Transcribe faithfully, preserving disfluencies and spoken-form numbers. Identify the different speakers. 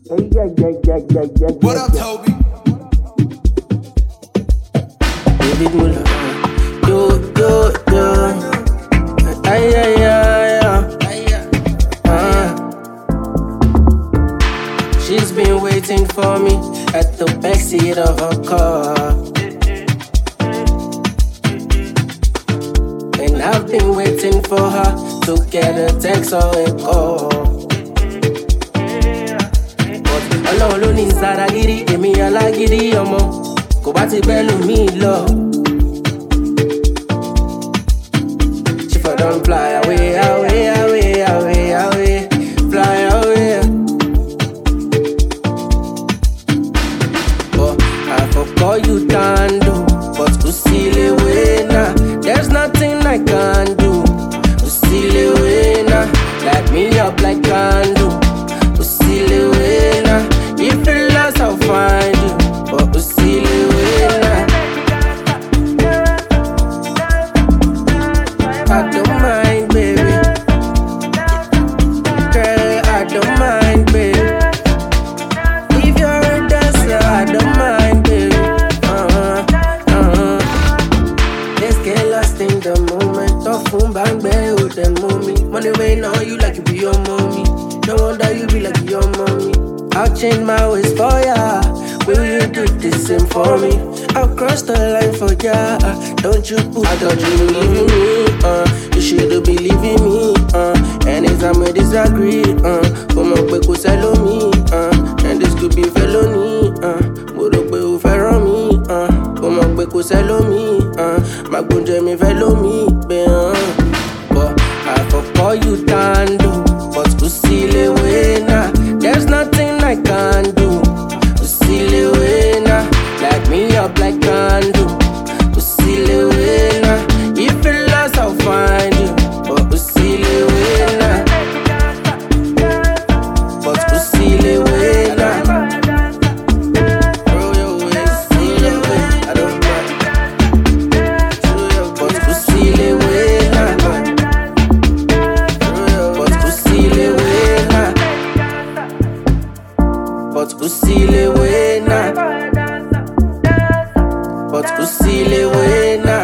Speaker 1: Hey, yeah, yeah, yeah, yeah, yeah.
Speaker 2: What up, Toby?
Speaker 3: David Muller. Yo, yo, yo. Ay, ay, ay, ay. Uh. She's been waiting for me at the backseat of her car. And I've been waiting for her to get a text or a call. Ọlọ́run ló ní sára gidi, èmi alágídí ọmọ, kò bá ti bẹ́ẹ̀ lù mí lọ. She for don fly away, away, away, away, away, fly away. But I for call you Tando, but Usilewena, there's nothing I can do. Usilewena, light me up like candle. Usilewena, if you lost, I'll find you. But Usilewena, I don't mind, baby. Girl, I don't mind, baby. If you're a dancer, I don't mind, baby. Uh-huh, uh-huh. Let's get lost in the moment. Tough boom bang bang with the mommy. Money rain on you like you be your mommy. No wonder you be like your mommy. I'll change my ways for ya. Will you do the same for me? I'll cross the line for ya. Don't you put I thought you believe in me, uh. You should believe in me, uh. Anytime we disagree, uh. Come on, quick, sell me, uh. And this could be felony, uh. But up, you follow me, uh. Come on, quick, sell me, uh. My good me follow me, uh. But I for call you Tando, but Usilewena, there's nothing I can do. Usilewena, light me up like candle. Usilewena, if you lost, I'll find you. But Usilewena, but Usilewena, throw your ways, Usilewena, I don't mind. But Usilewena, but Usilewena, but Usilewena, but Usilewena.